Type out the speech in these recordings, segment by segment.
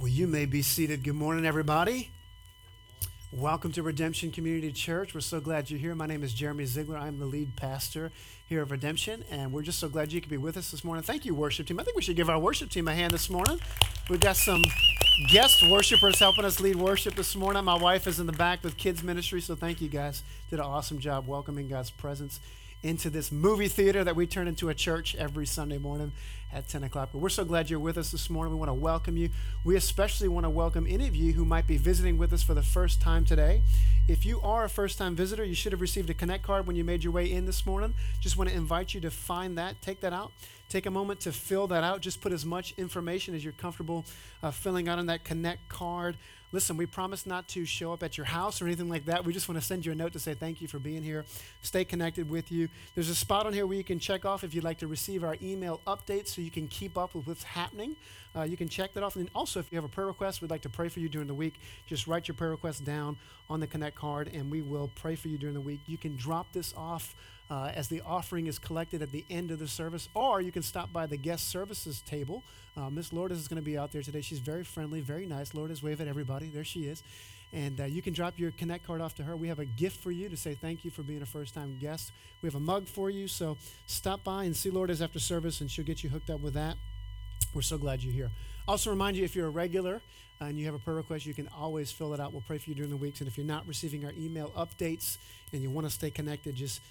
You may be seated. Good morning, everybody. Welcome to Redemption Community Church. We're so glad you're here. My name is Jeremy Ziegler. I'm the lead pastor here of Redemption, and we're just so glad you could be with us this morning. Thank you, worship team. I think we should give our worship team a hand this morning. We've got some guest worshipers helping us lead worship this morning. My wife is in the back with kids ministry, so thank you guys. Did an awesome job welcoming God's presence into this movie theater that we turn into a church every Sunday morning at 10 o'clock. But we're so glad you're with us this morning. We want to welcome you. We especially want to welcome any of you who might be visiting with us for the first time today. If you are a first-time visitor, you should have received a Connect card when you made your way in this morning. Just want to invite you to find that, take that out. Take a moment to fill that out. Just put as much information as you're comfortable filling out on that Connect card. Listen, we promise not to show up at your house or anything like that. We just want to send you a note to say thank you for being here. Stay connected with you. There's a spot on here where you can check off if you'd like to receive our email updates so you can keep up with what's happening. You can check that off. And also, if you have a prayer request, we'd like to pray for you during the week. Just write your prayer request down on the Connect card, and we will pray for you during the week. You can drop this off as the offering is collected at the end of the service, or you can stop by the guest services table. Miss Lourdes is going to be out there today. She's very friendly, very nice. Lourdes, wave at everybody. There she is. And you can drop your Connect card off to her. We have a gift for you to say thank you for being a first-time guest. We have a mug for you, so stop by and see Lourdes after service, and she'll get you hooked up with that. We're so glad you're here. Also remind you, if you're a regular and you have a prayer request, you can always fill it out. We'll pray for you during the weeks. And if you're not receiving our email updates and you want to stay connected, just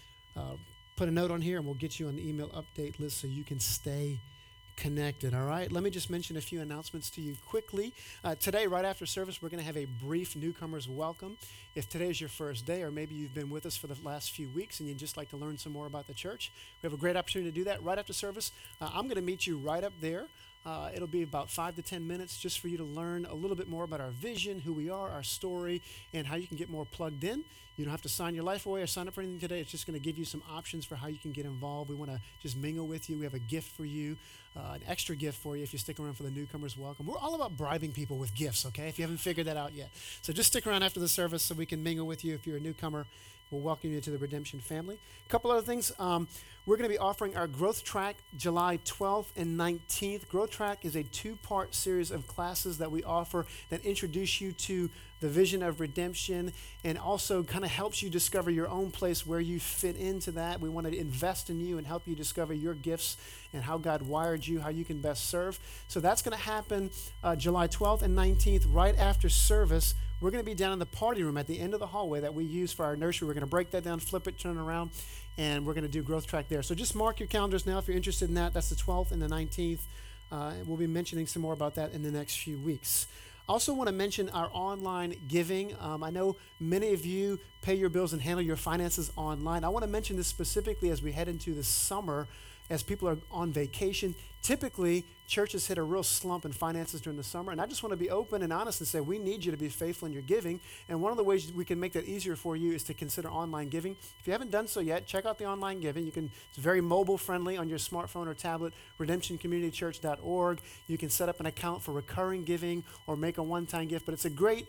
put a note on here and we'll get you on the email update list so you can stay connected. All right, let me just mention a few announcements to you quickly. Today, right after service, we're going to have a brief newcomers welcome. If today is your first day, or maybe you've been with us for the last few weeks and you'd just like to learn some more about the church, we have a great opportunity to do that right after service. I'm going to meet you right up there. It'll be about 5 to 10 minutes just for you to learn a little bit more about our vision, who we are, our story, and how you can get more plugged in. You don't have to sign your life away or sign up for anything today. It's just going to give you some options for how you can get involved. We want to just mingle with you. We have a gift for you, an extra gift for you if you stick around for the newcomers welcome. We're all about bribing people with gifts, okay, if you haven't figured that out yet. So just stick around after the service so we can mingle with you. If you're a newcomer, we'll welcome you to the Redemption family. A couple other things. We're going to be offering our Growth Track July 12th and 19th. Growth Track is a two-part series of classes that we offer that introduce you to the vision of redemption and also kind of helps you discover your own place where you fit into that. We want to invest in you and help you discover your gifts and how God wired you, how you can best serve. So that's going to happen July 12th and 19th right after service. We're going to be down in the party room at the end of the hallway that we use for our nursery. We're going to break that down, flip it, turn it around, and we're going to do Growth Track there. So just mark your calendars now if you're interested in that. That's the 12th and the 19th. We'll be mentioning some more about that in the next few weeks. I also want to mention our online giving. I know many of you pay your bills and handle your finances online. I want to mention this specifically as we head into the summer, as people are on vacation. Typically, churches hit a real slump in finances during the summer, and I just want to be open and honest and say we need you to be faithful in your giving, and one of the ways we can make that easier for you is to consider online giving. If you haven't done so yet, check out the online giving. It's very mobile friendly on your smartphone or tablet, redemptioncommunitychurch.org. You can set up an account for recurring giving or make a one-time gift, but it's a great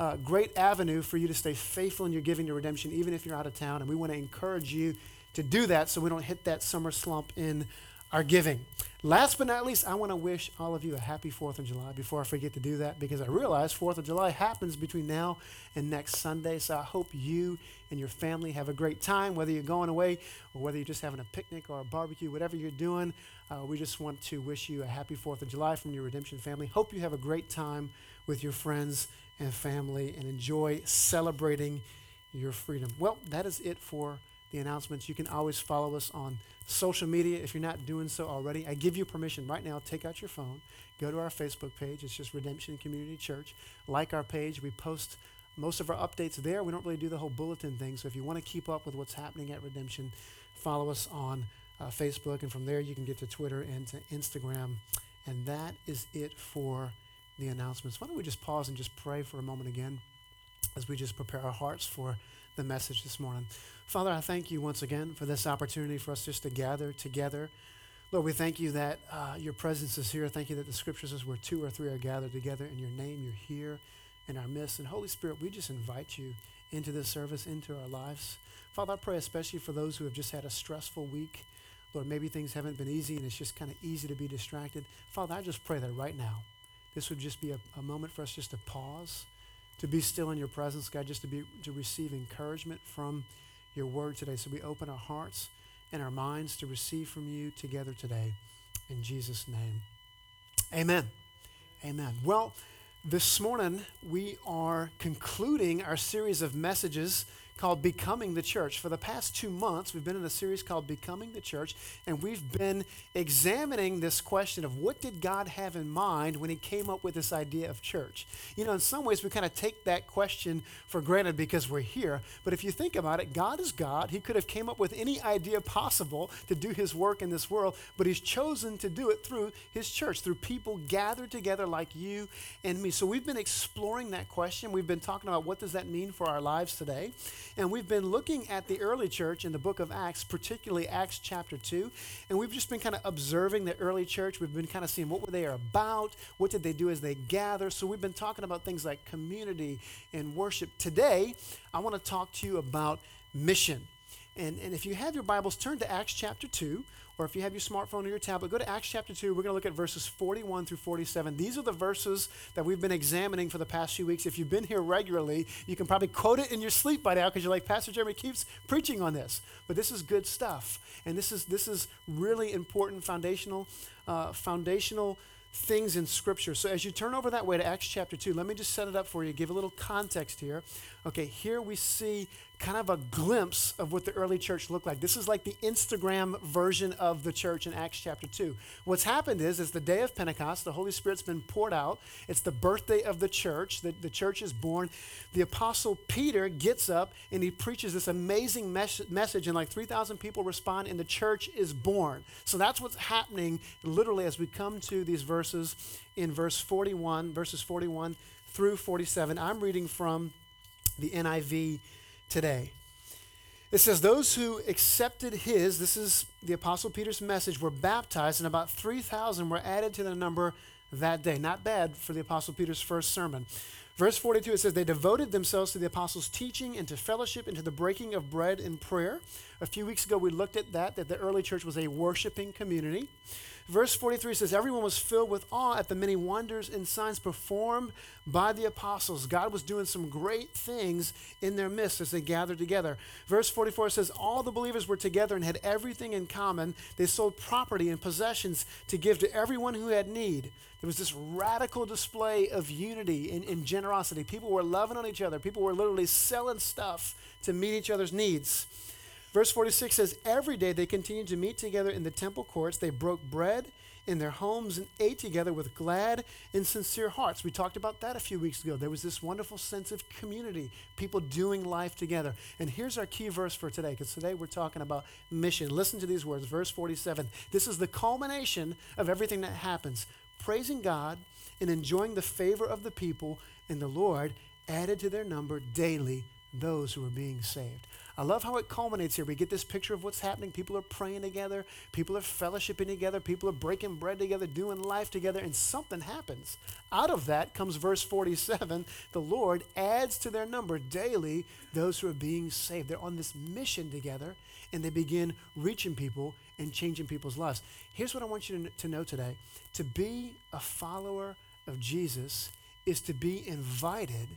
avenue for you to stay faithful in your giving to Redemption, even if you're out of town, and we want to encourage you to do that so we don't hit that summer slump in our giving. Last but not least, I want to wish all of you a happy 4th of July before I forget to do that, because I realize 4th of July happens between now and next Sunday. So I hope you and your family have a great time, whether you're going away or whether you're just having a picnic or a barbecue, whatever you're doing. We just want to wish you a happy 4th of July from your Redemption family. Hope you have a great time with your friends and family and enjoy celebrating your freedom. Well, that is it for the announcements. You can always follow us on social media if you're not doing so already. I give you permission right now. Take out your phone, go to our Facebook page. It's just Redemption Community Church. Like our page. We post most of our updates there. We don't really do the whole bulletin thing. So if you want to keep up with what's happening at Redemption, follow us on Facebook, and from there you can get to Twitter and to Instagram. And that is it for the announcements. Why don't we just pause and just pray for a moment again as we just prepare our hearts for the message this morning. Father, I thank you once again for this opportunity for us just to gather together. Lord, we thank you that your presence is here. Thank you that the scripture says where 2 or 3 are gathered together in your name, you're here in our midst. And Holy Spirit, we just invite you into this service, into our lives. Father, I pray especially for those who have just had a stressful week. Lord, maybe things haven't been easy and it's just kind of easy to be distracted. Father, I just pray that right now, this would just be a moment for us just to pause, to be still in your presence, God, just to receive encouragement from your word today. So we open our hearts and our minds to receive from you together today. In Jesus' name, amen. Amen. Well, this morning we are concluding our series of messages called Becoming the Church. For the past 2 months, we've been in a series called Becoming the Church, and we've been examining this question of what did God have in mind when he came up with this idea of church? You know, in some ways, we kind of take that question for granted because we're here, but if you think about it, God is God. He could have came up with any idea possible to do his work in this world, but he's chosen to do it through his church, through people gathered together like you and me. So we've been exploring that question. We've been talking about what does that mean for our lives today. And we've been looking at the early church in the book of Acts, particularly Acts chapter 2. And we've just been kind of observing the early church. We've been kind of seeing what were they about, what did they do as they gather. So we've been talking about things like community and worship. Today, I want to talk to you about mission. And if you have your Bibles, turn to Acts chapter 2, or if you have your smartphone or your tablet, go to Acts chapter 2. We're going to look at verses 41 through 47. These are the verses that we've been examining for the past few weeks. If you've been here regularly, you can probably quote it in your sleep by now because you're like, Pastor Jeremy keeps preaching on this. But this is good stuff. And this is really important foundational things in Scripture. So as you turn over that way to Acts chapter 2, let me just set it up for you, give a little context here. Okay, here we see kind of a glimpse of what the early church looked like. This is like the Instagram version of the church in Acts chapter 2. What's happened is the day of Pentecost. The Holy Spirit's been poured out. It's the birthday of the church. The church is born. The Apostle Peter gets up and he preaches this amazing message, and like 3,000 people respond, and the church is born. So that's what's happening literally as we come to these verses in verses 41 through 47. I'm reading from the NIV today. It says, those who accepted this is the Apostle Peter's message, were baptized, and about 3,000 were added to the number that day. Not bad for the Apostle Peter's first sermon. Verse 42, it says, they devoted themselves to the apostles' teaching and to fellowship and to the breaking of bread and prayer. A few weeks ago, we looked at that the early church was a worshiping community. Verse 43 says, everyone was filled with awe at the many wonders and signs performed by the apostles. God was doing some great things in their midst as they gathered together. Verse 44 says, all the believers were together and had everything in common. They sold property and possessions to give to everyone who had need. There was this radical display of unity and generosity. People were loving on each other. People were literally selling stuff to meet each other's needs. Verse 46 says, every day they continued to meet together in the temple courts. They broke bread in their homes and ate together with glad and sincere hearts. We talked about that a few weeks ago. There was this wonderful sense of community, people doing life together. And here's our key verse for today, because today we're talking about mission. Listen to these words, verse 47. This is the culmination of everything that happens. Praising God and enjoying the favor of the people, and the Lord added to their number daily those who were being saved. I love how it culminates here. We get this picture of what's happening. People are praying together. People are fellowshipping together. People are breaking bread together, doing life together, and something happens. Out of that comes verse 47. The Lord adds to their number daily those who are being saved. They're on this mission together, and they begin reaching people and changing people's lives. Here's what I want you to know today. To be a follower of Jesus is to be invited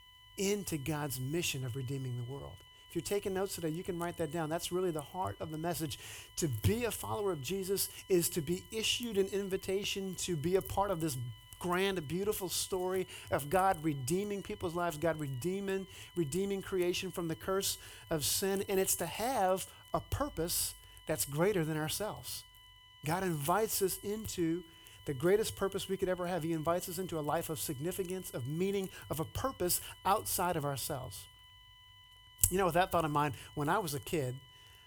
into God's mission of redeeming the world. If you're taking notes today, you can write that down. That's really the heart of the message. To be a follower of Jesus is to be issued an invitation to be a part of this grand, beautiful story of God redeeming people's lives, God redeeming creation from the curse of sin, and it's to have a purpose that's greater than ourselves. God invites us into the greatest purpose we could ever have. He invites us into a life of significance, of meaning, of a purpose outside of ourselves. You know, with that thought in mind, when I was a kid,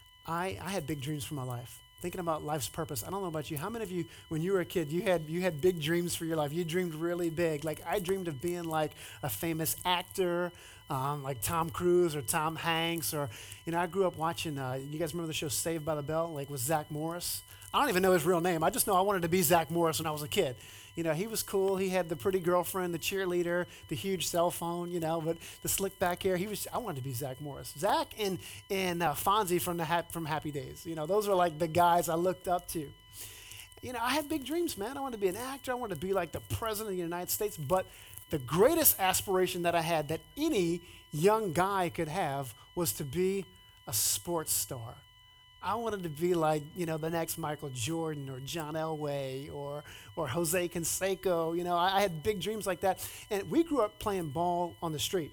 I had big dreams for my life. Thinking about life's purpose. I don't know about you. How many of you, when you were a kid, you had big dreams for your life? You dreamed really big. Like I dreamed of being like a famous actor, like Tom Cruise or Tom Hanks, or I grew up watching. You guys remember the show Saved by the Bell, like with Zach Morris? I don't even know his real name. I just know I wanted to be Zach Morris when I was a kid. He was cool. He had the pretty girlfriend, the cheerleader, the huge cell phone, but the slick back hair. I wanted to be Zach Morris. Zach and Fonzie from Happy Days. Those were like the guys I looked up to. I had big dreams, man. I wanted to be an actor. I wanted to be like the president of the United States. But the greatest aspiration that I had, that any young guy could have, was to be a sports star. I wanted to be like, the next Michael Jordan or John Elway or Jose Canseco. I had big dreams like that. And we grew up playing ball on the street.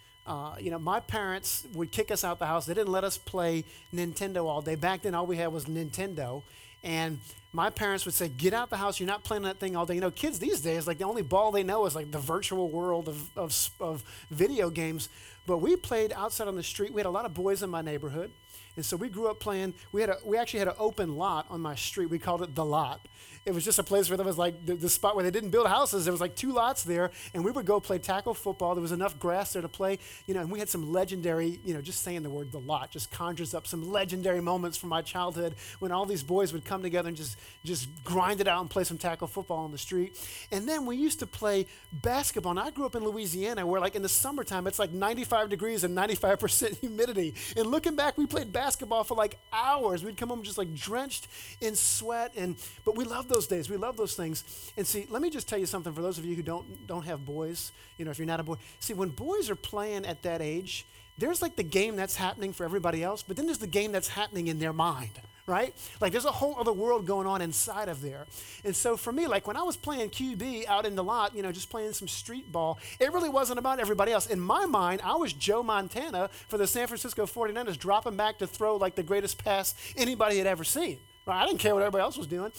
My parents would kick us out the house. They didn't let us play Nintendo all day. Back then, all we had was Nintendo. And my parents would say, get out the house. You're not playing that thing all day. Kids these days, like the only ball they know is like the virtual world of video games. But we played outside on the street. We had a lot of boys in my neighborhood. And so we grew up playing. We actually had an open lot on my street. We called it the lot. It was just a place where there was like the spot where they didn't build houses. There was like 2 lots there, and we would go play tackle football. There was enough grass there to play, and we had some legendary, just saying the word the lot just conjures up some legendary moments from my childhood when all these boys would come together and just grind it out and play some tackle football on the street. And then we used to play basketball. And I grew up in Louisiana where like in the summertime, it's like 95 degrees and 95% humidity. And looking back, we played basketball for like hours. We'd come home just like drenched in sweat. But we loved those days. We love those things. And see, let me just tell you something for those of you who don't have boys, if you're not a boy. See, when boys are playing at that age, there's like the game that's happening for everybody else, but then there's the game that's happening in their mind, right? Like there's a whole other world going on inside of there. And so for me, like when I was playing QB out in the lot, just playing some street ball, it really wasn't about everybody else. In my mind, I was Joe Montana for the San Francisco 49ers, dropping back to throw like the greatest pass anybody had ever seen. Right? I didn't care what everybody else was doing.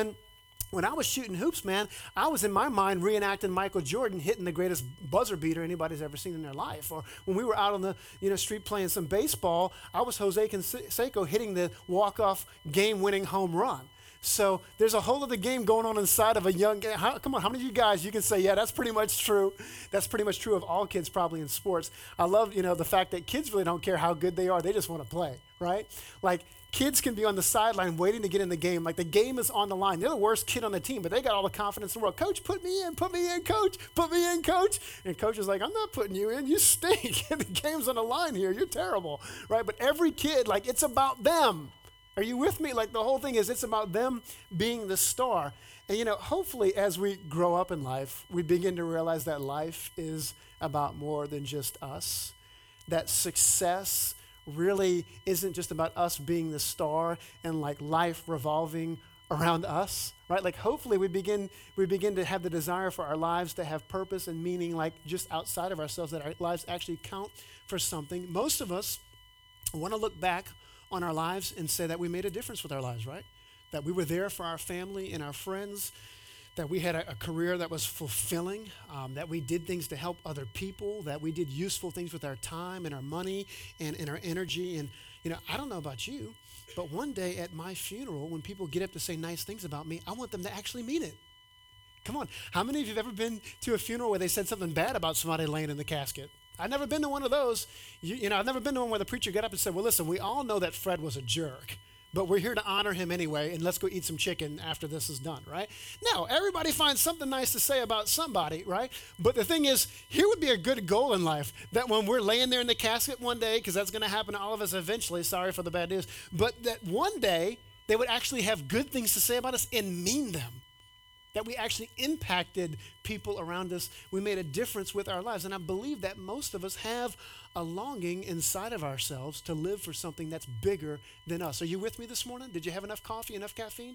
When I was shooting hoops, man, I was in my mind reenacting Michael Jordan hitting the greatest buzzer beater anybody's ever seen in their life. Or when we were out on the street playing some baseball, I was Jose Canseco hitting the walk-off game-winning home run. So there's a whole other game going on inside of a young game. Come on, how many of you guys, you can say, yeah, that's pretty much true. That's pretty much true of all kids probably in sports. I love, the fact that kids really don't care how good they are. They just want to play, right? Like kids can be on the sideline waiting to get in the game. Like the game is on the line. They're the worst kid on the team, but they got all the confidence in the world. Coach, put me in, coach, put me in, coach. And coach is like, I'm not putting you in. You stink. The game's on the line here. You're terrible, right? But every kid, like it's about them. Are you with me? Like the whole thing is it's about them being the star. And hopefully as we grow up in life, we begin to realize that life is about more than just us. That success really isn't just about us being the star and like life revolving around us, right? Like hopefully we begin to have the desire for our lives to have purpose and meaning like just outside of ourselves, that our lives actually count for something. Most of us want to look back on our lives and say that we made a difference with our lives, right? That we were there for our family and our friends, that we had a career that was fulfilling, that we did things to help other people, that we did useful things with our time and our money and our energy. And, I don't know about you, but one day at my funeral, when people get up to say nice things about me, I want them to actually mean it. Come on, how many of you have ever been to a funeral where they said something bad about somebody laying in the casket? I've never been to one of those. I've never been to one where the preacher got up and said, well, listen, we all know that Fred was a jerk, but we're here to honor him anyway, and let's go eat some chicken after this is done, right? No, everybody finds something nice to say about somebody, right? But the thing is, here would be a good goal in life, that when we're laying there in the casket one day, because that's going to happen to all of us eventually, sorry for the bad news, but that one day they would actually have good things to say about us and mean them. That we actually impacted people around us. We made a difference with our lives. And I believe that most of us have a longing inside of ourselves to live for something that's bigger than us. Are you with me this morning? Did you have enough coffee, enough caffeine?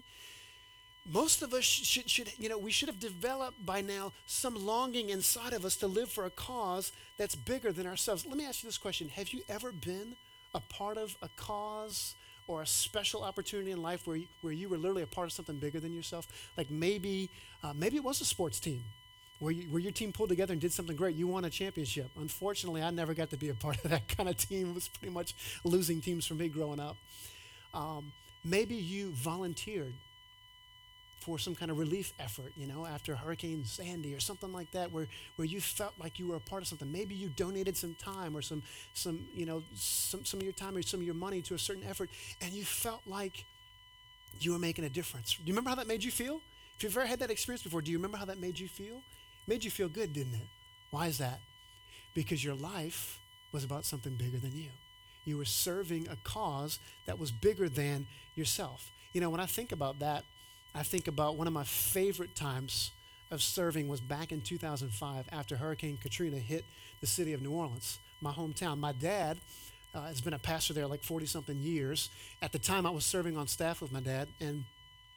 Most of us we should have developed by now some longing inside of us to live for a cause that's bigger than ourselves. Let me ask you this question. Have you ever been a part of a cause or a special opportunity in life where you were literally a part of something bigger than yourself? Like maybe it was a sports team where your team pulled together and did something great. You won a championship. Unfortunately, I never got to be a part of that kind of team. It was pretty much losing teams for me growing up. Maybe you volunteered for some kind of relief effort, after Hurricane Sandy or something like that, where you felt like you were a part of something. Maybe you donated some time or some of your time or some of your money to a certain effort, and you felt like you were making a difference. Do you remember how that made you feel? If you've ever had that experience before, do you remember how that made you feel? It made you feel good, didn't it? Why is that? Because your life was about something bigger than you. You were serving a cause that was bigger than yourself. When I think about that, I think about one of my favorite times of serving was back in 2005 after Hurricane Katrina hit the city of New Orleans, my hometown. My dad has been a pastor there like 40 something years. At the time, I was serving on staff with my dad, and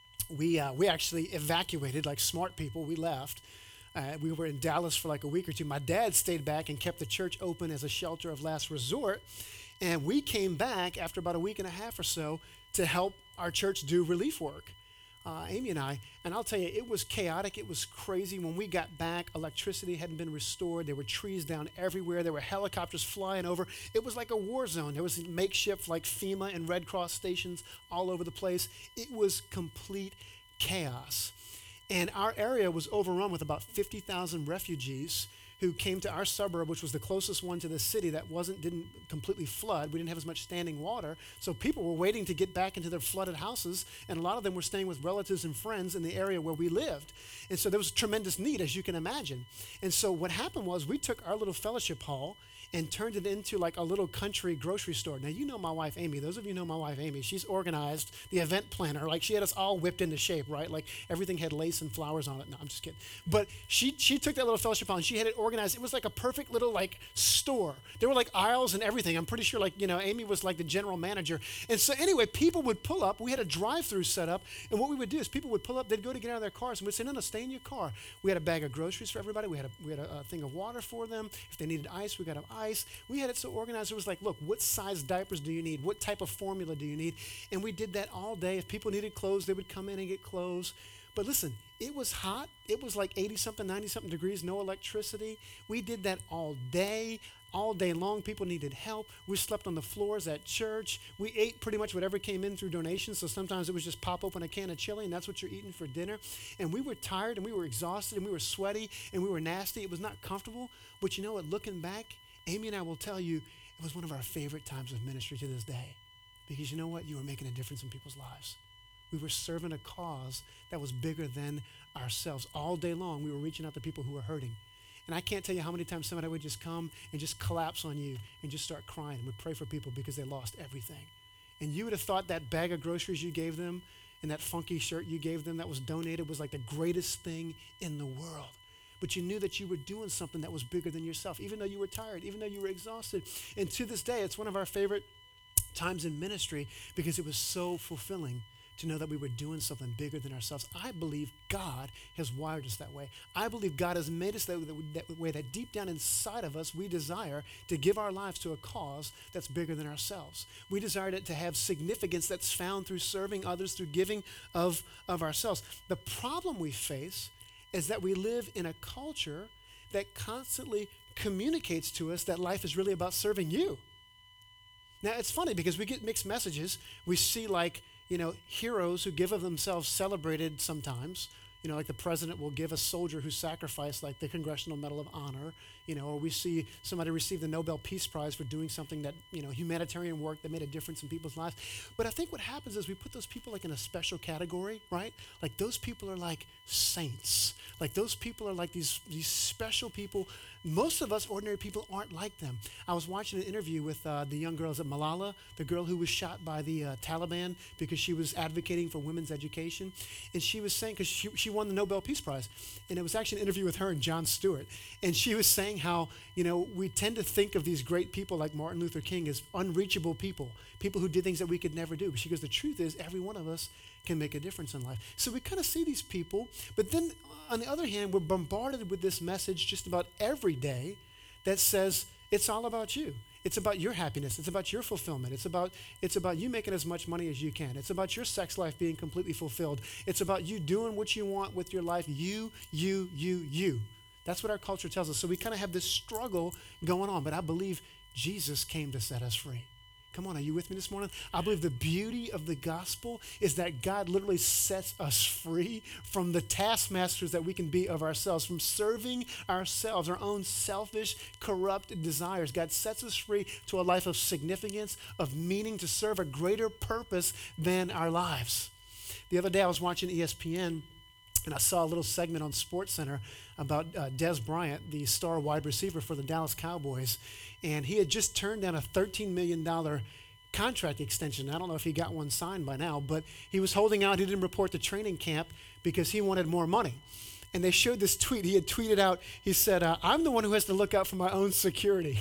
we actually evacuated like smart people. We left. We were in Dallas for like a week or two. My dad stayed back and kept the church open as a shelter of last resort. And we came back after about a week and a half or so to help our church do relief work. Amy and I, and I'll tell you, it was chaotic. It was crazy. When we got back, electricity hadn't been restored. There were trees down everywhere. There were helicopters flying over. It was like a war zone. There was makeshift like FEMA and Red Cross stations all over the place. It was complete chaos. And our area was overrun with about 50,000 refugees who came to our suburb, which was the closest one to the city that didn't completely flood. We didn't have as much standing water. So people were waiting to get back into their flooded houses, and a lot of them were staying with relatives and friends in the area where we lived. And so there was tremendous need, as you can imagine. And so what happened was we took our little fellowship hall and turned it into like a little country grocery store. Now, you know my wife, Amy. Those of you know my wife, Amy. She's organized the event planner. Like, she had us all whipped into shape, right? Like, everything had lace and flowers on it. No, I'm just kidding. But she took that little fellowship hall and she had it organized. It was like a perfect little, like, store. There were, like, aisles and everything. I'm pretty sure, like, Amy was, like, the general manager. And so, anyway, people would pull up. We had a drive-through set up. And what we would do is people would pull up. They'd go to get out of their cars. And we'd say, no, stay in your car. We had a bag of groceries for everybody. We had a thing of water for them. If they needed ice, we got them ice. We had it so organized. It was like, look, what size diapers do you need? What type of formula do you need? And we did that all day. If people needed clothes, they would come in and get clothes. But listen, it was hot. It was like 80-something, 90-something degrees, no electricity. We did that all day long. People needed help. We slept on the floors at church. We ate pretty much whatever came in through donations. So sometimes it was just pop open a can of chili, and that's what you're eating for dinner. And we were tired, and we were exhausted, and we were sweaty, and we were nasty. It was not comfortable. But you know what? Looking back, Amy and I will tell you, it was one of our favorite times of ministry to this day. Because you know what? You were making a difference in people's lives. We were serving a cause that was bigger than ourselves. All day long, we were reaching out to people who were hurting. And I can't tell you how many times somebody would just come and just collapse on you and just start crying. We'd pray for people because they lost everything. And you would have thought that bag of groceries you gave them and that funky shirt you gave them that was donated was like the greatest thing in the world. But you knew that you were doing something that was bigger than yourself, even though you were tired, even though you were exhausted. And to this day, it's one of our favorite times in ministry because it was so fulfilling to know that we were doing something bigger than ourselves. I believe God has wired us that way. I believe God has made us that way, that deep down inside of us, we desire to give our lives to a cause that's bigger than ourselves. We desire it to have significance that's found through serving others, through giving of ourselves. The problem we face is that we live in a culture that constantly communicates to us that life is really about serving you. Now, it's funny because we get mixed messages. We see heroes who give of themselves celebrated sometimes. Like the president will give a soldier who sacrificed like the Congressional Medal of Honor, or we see somebody receive the Nobel Peace Prize for doing something that, humanitarian work that made a difference in people's lives. But I think what happens is we put those people like in a special category, right? Like those people are like saints. Like those people are like these special people. Most of us ordinary people aren't like them. I was watching an interview with the young girls at Malala, the girl who was shot by the Taliban because she was advocating for women's education. And she was saying, because she won the Nobel Peace Prize, and it was actually an interview with her and Jon Stewart. And she was saying how, we tend to think of these great people like Martin Luther King as unreachable people who did things that we could never do. But she goes, the truth is every one of us can make a difference in life. So we kind of see these people, but then on the other hand, we're bombarded with this message just about every day that says it's all about you. It's about your happiness. It's about your fulfillment. It's about you making as much money as you can. It's about your sex life being completely fulfilled. It's about you doing what you want with your life. You. That's what our culture tells us. So we kind of have this struggle going on, but I believe Jesus came to set us free. Come on, are you with me this morning? I believe the beauty of the gospel is that God literally sets us free from the taskmasters that we can be of ourselves, from serving ourselves, our own selfish, corrupt desires. God sets us free to a life of significance, of meaning, to serve a greater purpose than our lives. The other day I was watching ESPN, and I saw a little segment on SportsCenter about Dez Bryant, the star wide receiver for the Dallas Cowboys. And he had just turned down a $13 million contract extension. I don't know if he got one signed by now, but he was holding out. He didn't report to training camp because he wanted more money. And they showed this tweet. He had tweeted out, he said, I'm the one who has to look out for my own security.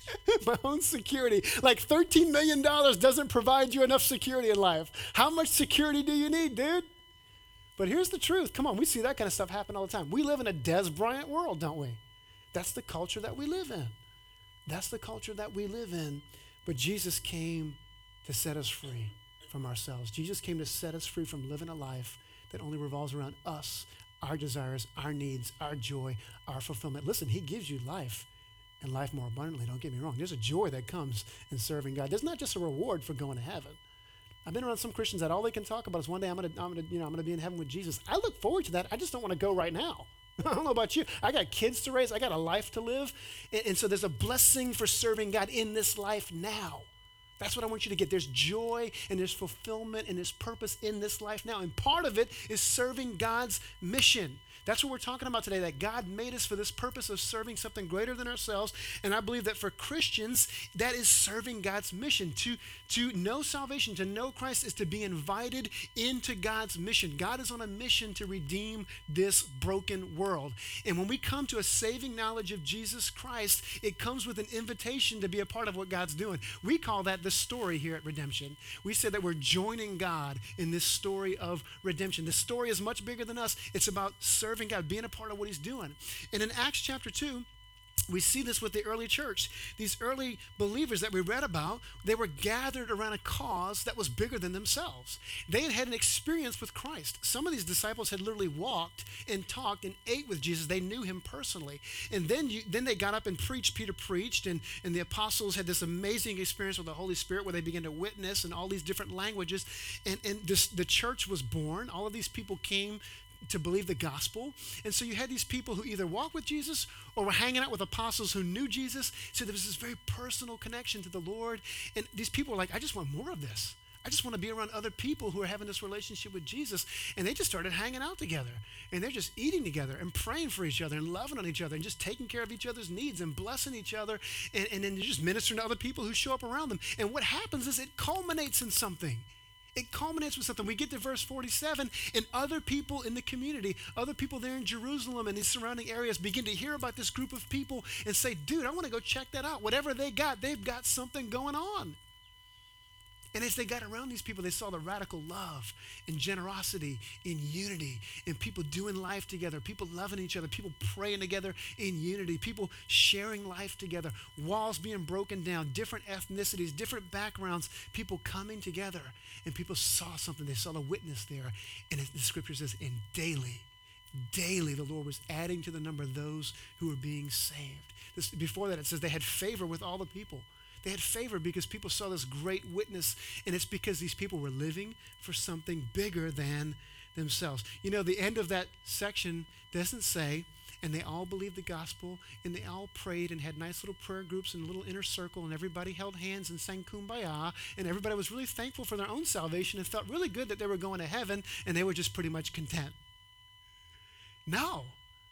My own security. Like $13 million doesn't provide you enough security in life. How much security do you need, dude? But here's the truth. Come on, we see that kind of stuff happen all the time. We live in a Des Bryant world, don't we? That's the culture that we live in. That's the culture that we live in. But Jesus came to set us free from ourselves. Jesus came to set us free from living a life that only revolves around us, our desires, our needs, our joy, our fulfillment. Listen, he gives you life and life more abundantly. Don't get me wrong. There's a joy that comes in serving God. There's not just a reward for going to heaven. I've been around some Christians that all they can talk about is one day I'm gonna be in heaven with Jesus. I look forward to that. I just don't want to go right now. I don't know about you. I got kids to raise. I got a life to live. And so there's a blessing for serving God in this life now. That's what I want you to get. There's joy and there's fulfillment and there's purpose in this life now. And part of it is serving God's mission. That's what we're talking about today, that God made us for this purpose of serving something greater than ourselves. And I believe that for Christians, that is serving God's mission. To know salvation, to know Christ, is to be invited into God's mission. God is on a mission to redeem this broken world. And when we come to a saving knowledge of Jesus Christ, it comes with an invitation to be a part of what God's doing. We call that the story here at Redemption. We say that we're joining God in this story of redemption. The story is much bigger than us. It's about serving God, being a part of what he's doing. And in Acts chapter 2, we see this with the early church. These early believers that we read about, they were gathered around a cause that was bigger than themselves. They had had an experience with Christ. Some of these disciples had literally walked and talked and ate with Jesus. They knew him personally. And then they got up and preached. Peter preached, and the apostles had this amazing experience with the Holy Spirit where they began to witness in all these different languages. And the church was born. All of these people came to believe the gospel. And so you had these people who either walked with Jesus or were hanging out with apostles who knew Jesus. So there was this very personal connection to the Lord. And these people were like, I just want more of this. I just want to be around other people who are having this relationship with Jesus. And they just started hanging out together. And they're just eating together and praying for each other and loving on each other and just taking care of each other's needs and blessing each other. And then they're just ministering to other people who show up around them. And what happens is it culminates in something. It culminates with something. We get to verse 47, and other people in the community, other people there in Jerusalem and these surrounding areas begin to hear about this group of people and say, dude, I want to go check that out. Whatever they got, they've got something going on. And as they got around these people, they saw the radical love and generosity in unity and people doing life together, people loving each other, people praying together in unity, people sharing life together, walls being broken down, different ethnicities, different backgrounds, people coming together. And people saw something. They saw the witness there. And the scripture says, and daily, the Lord was adding to the number of those who were being saved. Before that, it says they had favor with all the people. They had favor because people saw this great witness, and it's because these people were living for something bigger than themselves. You know, the end of that section doesn't say, and they all believed the gospel, and they all prayed and had nice little prayer groups and a little inner circle, and everybody held hands and sang Kumbaya, and everybody was really thankful for their own salvation and felt really good that they were going to heaven, and they were just pretty much content. No,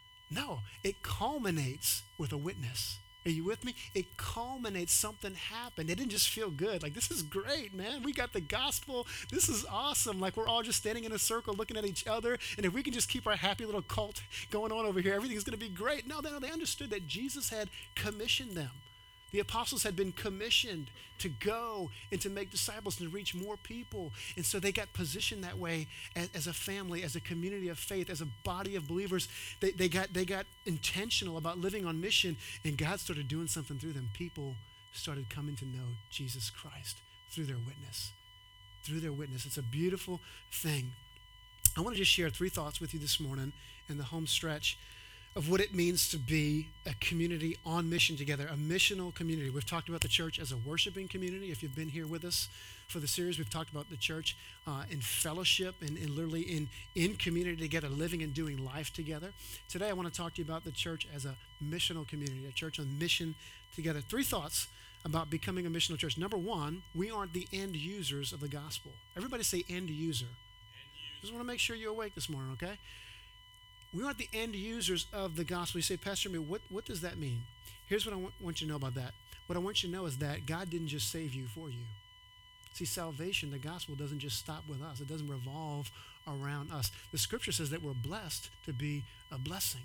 it culminates with a witness. Are you with me? It culminates. Something happened. They didn't just feel good. Like, this is great, man. We got the gospel. This is awesome. Like, we're all just standing in a circle looking at each other. And if we can just keep our happy little cult going on over here, everything's going to be great. No, they understood that Jesus had commissioned them. The apostles had been commissioned to go and to make disciples and to reach more people. And so they got positioned that way as a family, as a community of faith, as a body of believers. They got intentional about living on mission, and God started doing something through them. People started coming to know Jesus Christ through their witness. Through their witness. It's a beautiful thing. I want to just share 3 thoughts with you this morning in the home stretch of what it means to be a community on mission together, a missional community. We've talked about the church as a worshiping community. If you've been here with us for the series, we've talked about the church in fellowship and literally in community together, living and doing life together. Today, I want to talk to you about the church as a missional community, a church on mission together. 3 thoughts about becoming a missional church. Number 1, we aren't the end users of the gospel. Everybody say end user. Just want to make sure you're awake this morning, okay? We aren't the end users of the gospel. You say, Pastor, what does that mean? Here's what I want you to know about that. What I want you to know is that God didn't just save you for you. See, salvation, the gospel, doesn't just stop with us. It doesn't revolve around us. The scripture says that we're blessed to be a blessing.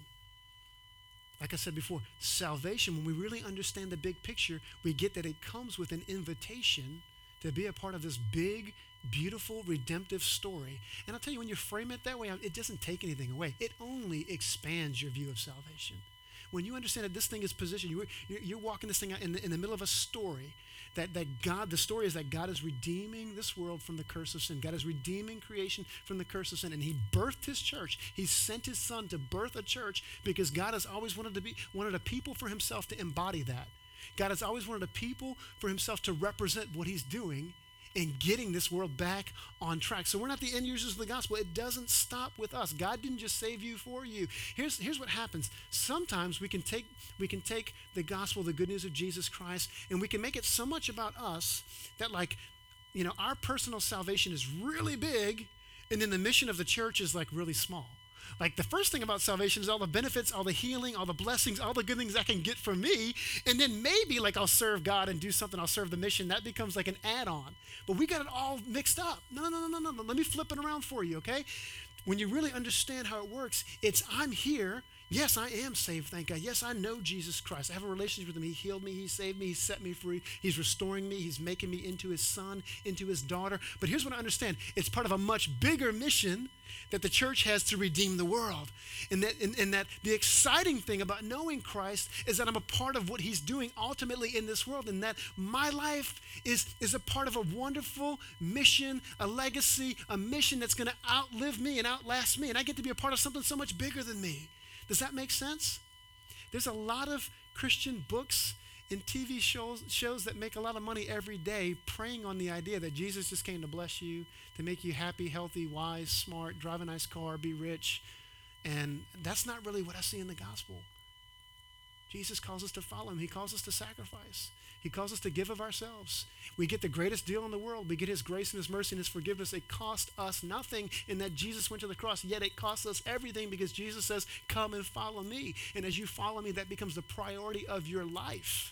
Like I said before, salvation, when we really understand the big picture, we get that it comes with an invitation to be a part of this big, beautiful, redemptive story. And I'll tell you, when you frame it that way, it doesn't take anything away. It only expands your view of salvation. When you understand that this thing is positioned, you're walking this thing out in the middle of a story, that God, the story is that God is redeeming this world from the curse of sin. God is redeeming creation from the curse of sin, and he birthed his church. He sent his son to birth a church because God has always wanted a people for himself to embody that. God has always wanted a people for himself to represent what he's doing in getting this world back on track. So we're not the end users of the gospel. It doesn't stop with us. God didn't just save you for you. Here's what happens. Sometimes we can take the gospel, the good news of Jesus Christ, and we can make it so much about us that, like, our personal salvation is really big, and then the mission of the church is like really small. Like, the first thing about salvation is all the benefits, all the healing, all the blessings, all the good things I can get from me. And then maybe, like, I'll serve God and do something. I'll serve the mission. That becomes like an add-on. But we got it all mixed up. No. Let me flip it around for you, okay? When you really understand how it works, it's I'm here. Yes, I am saved, thank God. Yes, I know Jesus Christ. I have a relationship with him. He healed me. He saved me. He set me free. He's restoring me. He's making me into his son, into his daughter. But here's what I understand. It's part of a much bigger mission that the church has to redeem the world. And that the exciting thing about knowing Christ is that I'm a part of what he's doing ultimately in this world, and that my life is a part of a wonderful mission, a legacy, a mission that's going to outlive me and outlast me. And I get to be a part of something so much bigger than me. Does that make sense? There's a lot of Christian books and TV shows that make a lot of money every day preying on the idea that Jesus just came to bless you, to make you happy, healthy, wise, smart, drive a nice car, be rich. And that's not really what I see in the gospel. Jesus calls us to follow him. He calls us to sacrifice. He calls us to give of ourselves. We get the greatest deal in the world. We get his grace and his mercy and his forgiveness. It cost us nothing in that Jesus went to the cross, yet it costs us everything because Jesus says, come and follow me. And as you follow me, that becomes the priority of your life.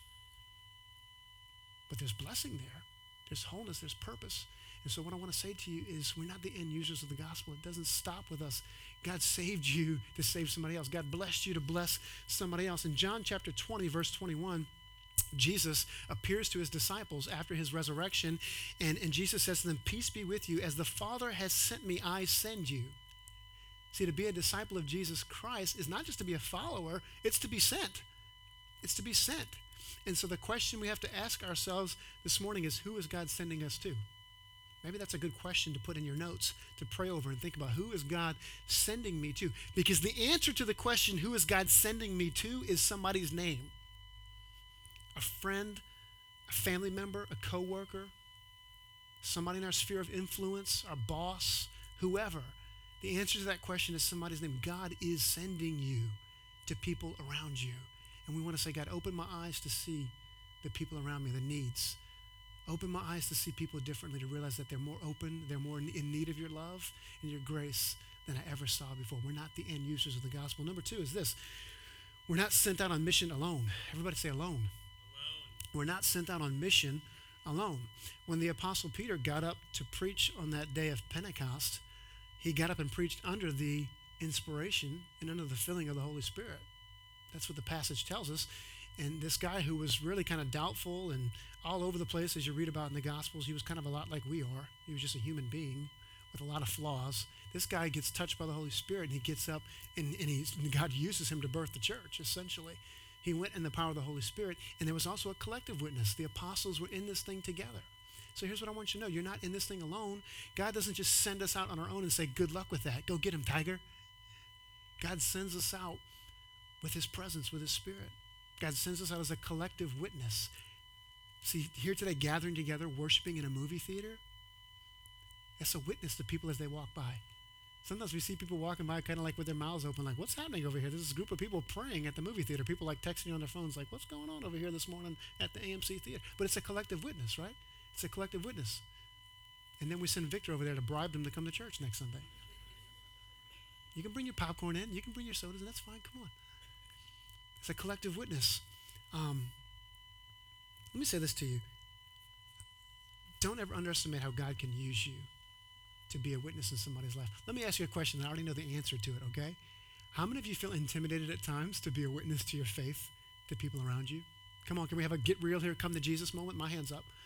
But there's blessing there. There's wholeness. There's purpose. And so what I want to say to you is we're not the end users of the gospel. It doesn't stop with us. God saved you to save somebody else. God blessed you to bless somebody else. In John chapter 20, verse 21, Jesus appears to his disciples after his resurrection, and Jesus says to them, peace be with you. As the Father has sent me, I send you. See, to be a disciple of Jesus Christ is not just to be a follower, it's to be sent. It's to be sent. And so the question we have to ask ourselves this morning is, who is God sending us to? Maybe that's a good question to put in your notes, to pray over and think about, who is God sending me to? Because the answer to the question, who is God sending me to, is somebody's name. A friend, a family member, a coworker, somebody in our sphere of influence, our boss, whoever. The answer to that question is somebody's name. God is sending you to people around you. And we want to say, God, open my eyes to see the people around me, the needs. Open my eyes to see people differently, to realize that they're more open, they're more in need of your love and your grace than I ever saw before. We're not the end users of the gospel. Number two is this. We're not sent out on mission alone. Everybody say alone. We're not sent out on mission alone. When the Apostle Peter got up to preach on that day of Pentecost, he got up and preached under the inspiration and under the filling of the Holy Spirit. That's what the passage tells us. And this guy who was really kind of doubtful and all over the place, as you read about in the Gospels, he was kind of a lot like we are. He was just a human being with a lot of flaws. This guy gets touched by the Holy Spirit, and he gets up, and God uses him to birth the church, essentially. He went in the power of the Holy Spirit, and there was also a collective witness. The apostles were in this thing together. So here's what I want you to know. You're not in this thing alone. God doesn't just send us out on our own and say, good luck with that. Go get him, tiger. God sends us out with his presence, with his Spirit. God sends us out as a collective witness. See, here today, gathering together, worshiping in a movie theater, that's a witness to people as they walk by. Sometimes we see people walking by kind of like with their mouths open, like, what's happening over here? There's this group of people praying at the movie theater. People like texting on their phones, like, what's going on over here this morning at the AMC theater? But it's a collective witness, right? It's a collective witness. And then we send Victor over there to bribe them to come to church next Sunday. You can bring your popcorn in. You can bring your sodas, and that's fine. Come on. It's a collective witness. Let me say this to you. don't ever underestimate how God can use you to be a witness in somebody's life. Let me ask you a question. I already know the answer to it, okay? How many of you feel intimidated at times to be a witness to your faith to people around you? Come on, can we have a get real here, come to Jesus moment? My hand's up.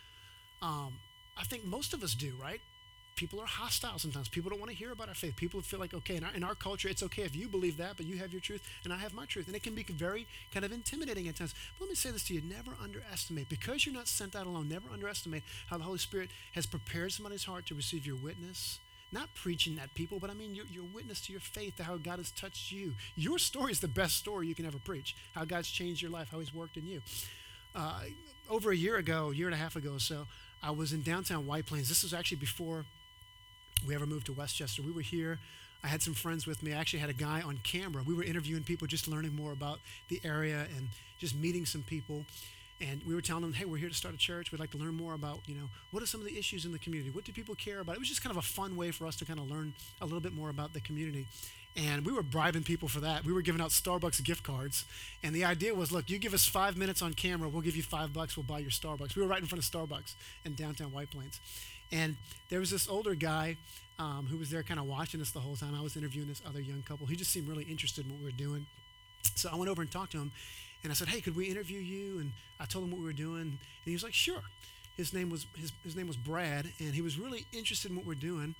I think most of us do, right? People are hostile sometimes. People don't want to hear about our faith. People feel like, okay, in our culture, it's okay if you believe that, but you have your truth and I have my truth. And it can be very kind of intimidating at times. But let me say this to you, never underestimate, because you're not sent out alone, never underestimate how the Holy Spirit has prepared somebody's heart to receive your witness. Not preaching at people, but I mean your witness to your faith, to how God has touched you. Your story is the best story you can ever preach, how God's changed your life, how he's worked in you. Over a year and a half ago or so, I was in downtown White Plains. This was actually before we ever moved to Westchester. We were here. I had some friends with me. I actually had a guy on camera. We were interviewing people, just learning more about the area and just meeting some people. And we were telling them, hey, we're here to start a church. We'd like to learn more about, what are some of the issues in the community? What do people care about? It was just kind of a fun way for us to kind of learn a little bit more about the community. And we were bribing people for that. We were giving out Starbucks gift cards. And the idea was, look, you give us 5 minutes on camera, we'll give you $5, we'll buy your Starbucks. We were right in front of Starbucks in downtown White Plains. And there was this older guy who was there kind of watching us the whole time. I was interviewing this other young couple. He just seemed really interested in what we were doing. So I went over and talked to him. And I said, hey, could we interview you? And I told him what we were doing. And he was like, sure. His name was Brad, and he was really interested in what we're doing.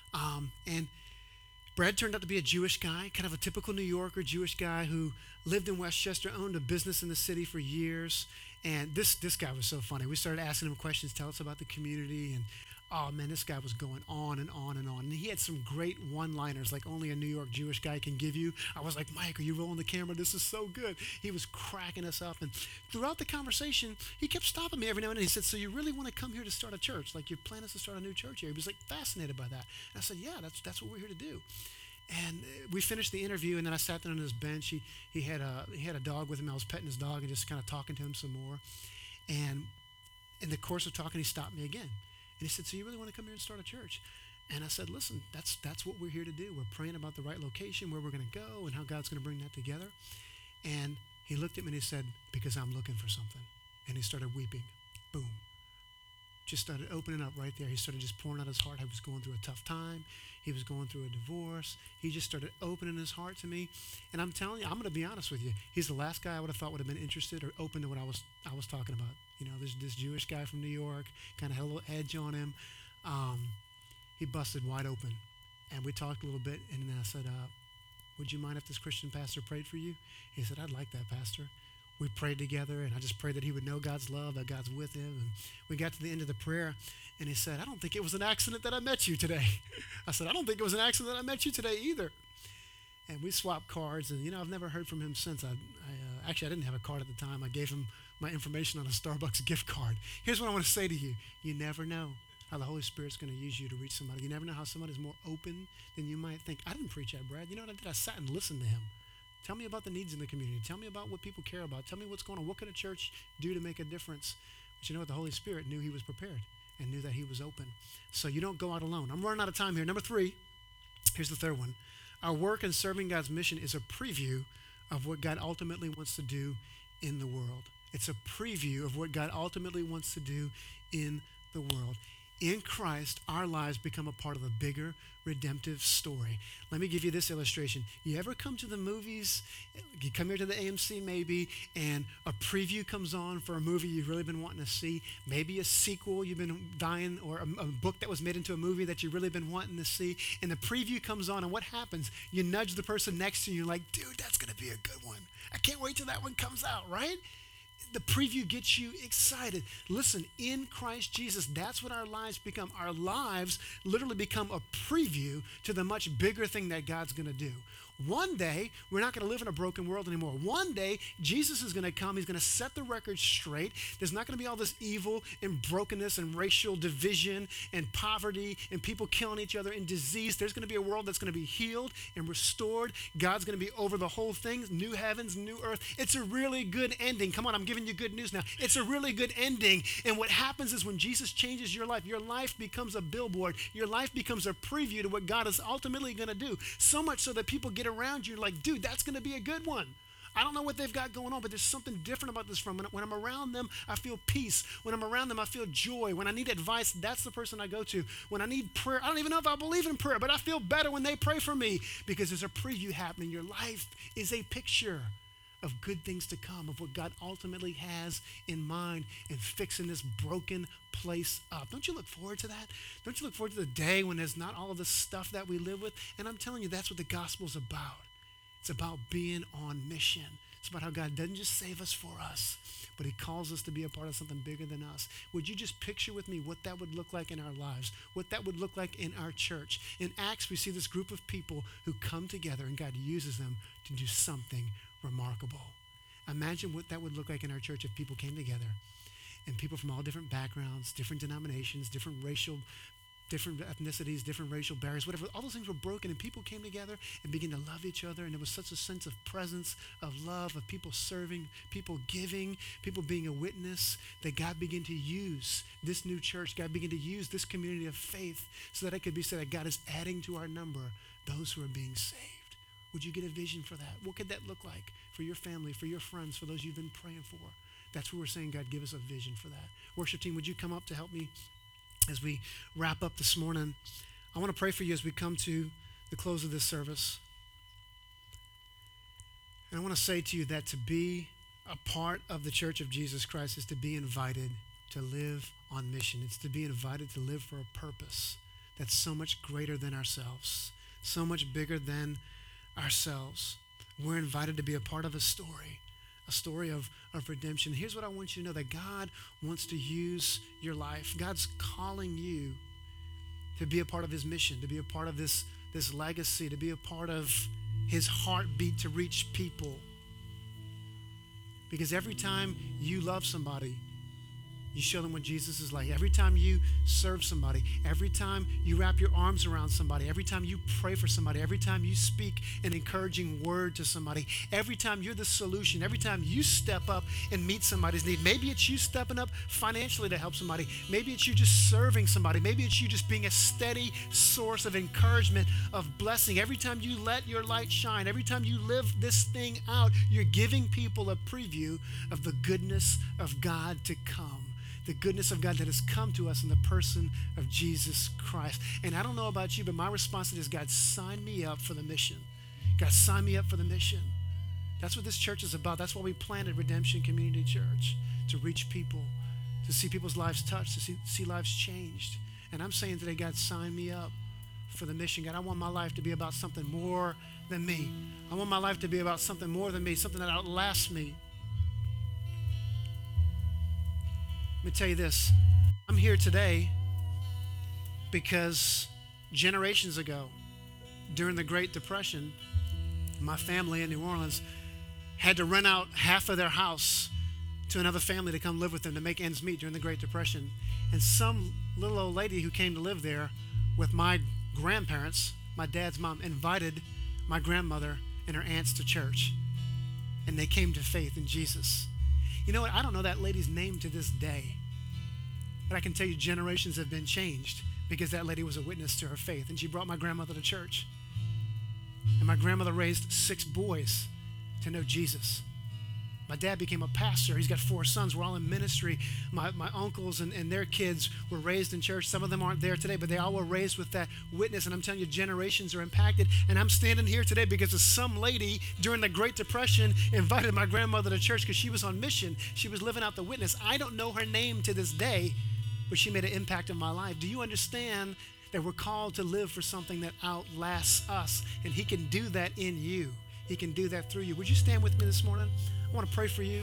And Brad turned out to be a Jewish guy, kind of a typical New Yorker Jewish guy who lived in Westchester, owned a business in the city for years. And this guy was so funny. We started asking him questions, tell us about the community. And oh man, this guy was going on and on and on. And he had some great one-liners like only a New York Jewish guy can give you. I was like, Mike, are you rolling the camera? This is so good. He was cracking us up. And throughout the conversation, he kept stopping me every now and then. He said, so you really want to come here to start a church? Like you're planning to start a new church here? He was like fascinated by that. And I said, yeah, that's what we're here to do. And we finished the interview, and then I sat down on his bench. He had a dog with him. I was petting his dog and just kind of talking to him some more. And in the course of talking, he stopped me again. And he said, so you really want to come here and start a church? And I said, listen, that's what we're here to do. We're praying about the right location, where we're going to go, and how God's going to bring that together. And he looked at me and he said, because I'm looking for something. And he started weeping. Boom. Just started opening up right there. He started just pouring out his heart. He was going through a tough time. He was going through a divorce. He just started opening his heart to me. And I'm telling you, I'm going to be honest with you. He's the last guy I would have thought would have been interested or open to what I was talking about. This Jewish guy from New York, kind of had a little edge on him. He busted wide open. And we talked a little bit, and then I said, would you mind if this Christian pastor prayed for you? He said, I'd like that, Pastor. We prayed together, and I just prayed that he would know God's love, that God's with him. And we got to the end of the prayer, and he said, I don't think it was an accident that I met you today. I said, I don't think it was an accident that I met you today either. And we swapped cards, and, I've never heard from him since. Actually, I didn't have a card at the time. I gave him my information on a Starbucks gift card. Here's what I want to say to you. You never know how the Holy Spirit's going to use you to reach somebody. You never know how somebody's more open than you might think. I didn't preach at Brad. You know what I did? I sat and listened to him. Tell me about the needs in the community. Tell me about what people care about. Tell me what's going on. What could a church do to make a difference? But you know what? The Holy Spirit knew he was prepared and knew that he was open. So you don't go out alone. I'm running out of time here. Number 3, here's the third one. Our work in serving God's mission is a preview of what God ultimately wants to do in the world. It's a preview of what God ultimately wants to do in the world. In Christ, our lives become a part of a bigger redemptive story. Let me give you this illustration. You ever come to the movies, you come here to the AMC maybe, and a preview comes on for a movie you've really been wanting to see, maybe a sequel you've been dying, or a book that was made into a movie that you've really been wanting to see, and the preview comes on, and what happens? You nudge the person next to you, like, dude, that's going to be a good one. I can't wait till that one comes out, right? The preview gets you excited. Listen, in Christ Jesus, that's what our lives become. Our lives literally become a preview to the much bigger thing that God's going to do. One day, we're not going to live in a broken world anymore. One day, Jesus is going to come. He's going to set the record straight. There's not going to be all this evil and brokenness and racial division and poverty and people killing each other and disease. There's going to be a world that's going to be healed and restored. God's going to be over the whole thing. New heavens, new earth. It's a really good ending. Come on, I'm giving you good news now. It's a really good ending. And what happens is when Jesus changes your life becomes a billboard. Your life becomes a preview to what God is ultimately going to do. So much so that people get around you like, dude, that's going to be a good one. I don't know what they've got going on, but there's something different about this room. When I'm around them, I feel peace. When I'm around them, I feel joy. When I need advice, that's the person I go to. When I need prayer, I don't even know if I believe in prayer, but I feel better when they pray for me because there's a preview happening. Your life is a picture of good things to come, of what God ultimately has in mind in fixing this broken place up. Don't you look forward to that? Don't you look forward to the day when there's not all of the stuff that we live with? And I'm telling you, that's what the gospel's about. It's about being on mission. It's about how God doesn't just save us for us, but he calls us to be a part of something bigger than us. Would you just picture with me what that would look like in our lives, what that would look like in our church? In Acts, we see this group of people who come together and God uses them to do something remarkable. Imagine what that would look like in our church if people came together and people from all different backgrounds, different denominations, different ethnicities, different racial barriers, whatever, all those things were broken and people came together and began to love each other, and there was such a sense of presence, of love, of people serving, people giving, people being a witness, that God began to use this new church, God began to use this community of faith so that it could be said that God is adding to our number those who are being saved. Would you get a vision for that? What could that look like for your family, for your friends, for those you've been praying for? That's what we're saying, God, give us a vision for that. Worship team, would you come up to help me as we wrap up this morning? I want to pray for you as we come to the close of this service. And I want to say to you that to be a part of the Church of Jesus Christ is to be invited to live on mission. It's to be invited to live for a purpose that's so much greater than ourselves, so much bigger than ourselves. We're invited to be a part of a story of redemption. Here's what I want you to know, that God wants to use your life. God's calling you to be a part of his mission, to be a part of this legacy, to be a part of his heartbeat to reach people. Because every time you love somebody, you show them what Jesus is like. Every time you serve somebody, every time you wrap your arms around somebody, every time you pray for somebody, every time you speak an encouraging word to somebody, every time you're the solution, every time you step up and meet somebody's need. Maybe it's you stepping up financially to help somebody. Maybe it's you just serving somebody. Maybe it's you just being a steady source of encouragement, of blessing. Every time you let your light shine, every time you live this thing out, you're giving people a preview of the goodness of God to come. The goodness of God that has come to us in the person of Jesus Christ. And I don't know about you, but my response to this, God, sign me up for the mission. God, sign me up for the mission. That's what this church is about. That's why we planted Redemption Community Church, to reach people, to see people's lives touched, to see lives changed. And I'm saying today, God, sign me up for the mission. God, I want my life to be about something more than me. I want my life to be about something more than me, something that outlasts me. Let me tell you this, I'm here today because generations ago, during the Great Depression, my family in New Orleans had to rent out half of their house to another family to come live with them to make ends meet during the Great Depression. And some little old lady who came to live there with my grandparents, my dad's mom, invited my grandmother and her aunts to church. And they came to faith in Jesus. You know what? I don't know that lady's name to this day. But I can tell you generations have been changed because that lady was a witness to her faith. And she brought my grandmother to church. And my grandmother raised 6 boys to know Jesus. My dad became a pastor. He's got 4 sons. We're all in ministry. My uncles and their kids were raised in church. Some of them aren't there today, but they all were raised with that witness. And I'm telling you, generations are impacted. And I'm standing here today because of some lady during the Great Depression invited my grandmother to church because she was on mission. She was living out the witness. I don't know her name to this day, but she made an impact in my life. Do you understand that we're called to live for something that outlasts us? And he can do that in you. He can do that through you. Would you stand with me this morning? I want to pray for you.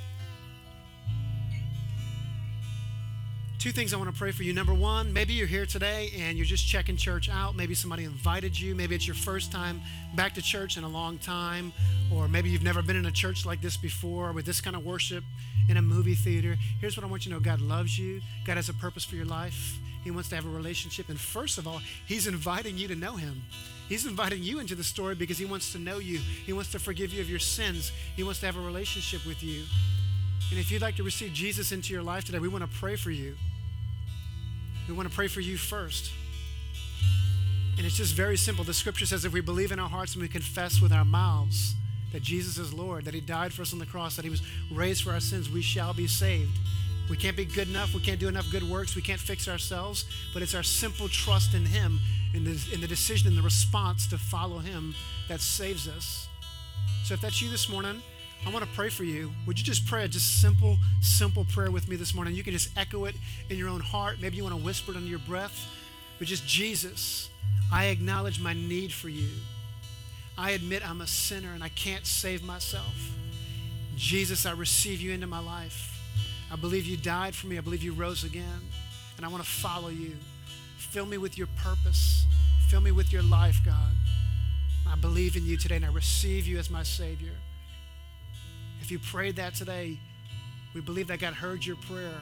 2 things I want to pray for you. Number 1, maybe you're here today and you're just checking church out. Maybe somebody invited you. Maybe it's your first time back to church in a long time. Or maybe you've never been in a church like this before with this kind of worship in a movie theater. Here's what I want you to know. God loves you. God has a purpose for your life. He wants to have a relationship. And first of all, he's inviting you to know him. He's inviting you into the story because he wants to know you. He wants to forgive you of your sins. He wants to have a relationship with you. And if you'd like to receive Jesus into your life today, we want to pray for you. We want to pray for you first. And it's just very simple. The scripture says if we believe in our hearts and we confess with our mouths that Jesus is Lord, that he died for us on the cross, that he was raised for our sins, we shall be saved. We can't be good enough. We can't do enough good works. We can't fix ourselves, but it's our simple trust in him, in the decision and the response to follow him that saves us. So if that's you this morning, I want to pray for you. Would you just pray a just simple prayer with me this morning? You can just echo it in your own heart. Maybe you want to whisper it under your breath. But just, Jesus, I acknowledge my need for you. I admit I'm a sinner and I can't save myself. Jesus, I receive you into my life. I believe you died for me. I believe you rose again. And I want to follow you. Fill me with your purpose. Fill me with your life, God. I believe in you today and I receive you as my Savior. If you prayed that today, we believe that God heard your prayer.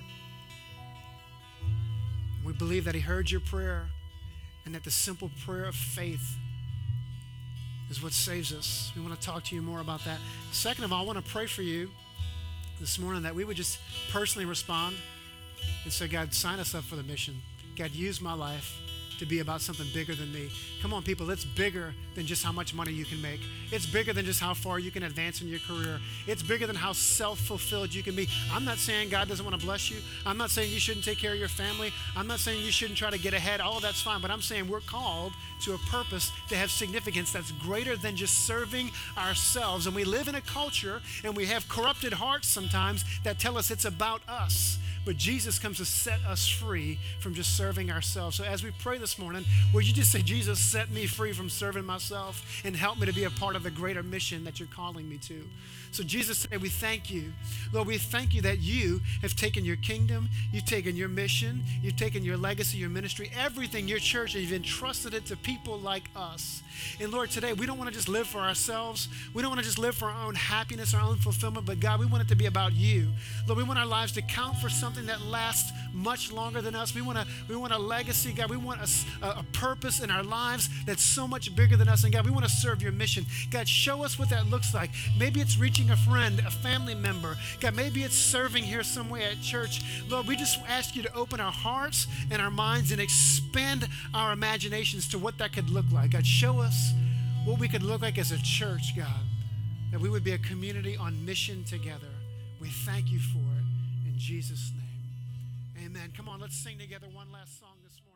We believe that he heard your prayer and that the simple prayer of faith is what saves us. We want to talk to you more about that. Second of all, I want to pray for you this morning that we would just personally respond and say, God, sign us up for the mission. God, use my life to be about something bigger than me. Come on, people, it's bigger than just how much money you can make. It's bigger than just how far you can advance in your career. It's bigger than how self-fulfilled you can be. I'm not saying God doesn't want to bless you. I'm not saying you shouldn't take care of your family. I'm not saying you shouldn't try to get ahead. All of that's fine, but I'm saying we're called to a purpose to have significance that's greater than just serving ourselves. And we live in a culture and we have corrupted hearts sometimes that tell us it's about us. But Jesus comes to set us free from just serving ourselves. So as we pray this morning, would you just say, Jesus, set me free from serving myself and help me to be a part of the greater mission that you're calling me to. So Jesus, today we thank you. Lord, we thank you that you have taken your kingdom, you've taken your mission, you've taken your legacy, your ministry, everything, your church, and you've entrusted it to people like us. And Lord, today we don't want to just live for ourselves. We don't want to just live for our own happiness, our own fulfillment, but God, we want it to be about you. Lord, we want our lives to count for something that lasts much longer than us. We want a legacy, God. We want a purpose in our lives that's so much bigger than us. And God, we want to serve your mission. God, show us what that looks like. Maybe it's reaching a friend, a family member. God, maybe it's serving here somewhere at church. Lord, we just ask you to open our hearts and our minds and expand our imaginations to what that could look like. God, show us what we could look like as a church, God, that we would be a community on mission together. We thank you for it in Jesus' name. Amen. Come on, let's sing together one last song this morning.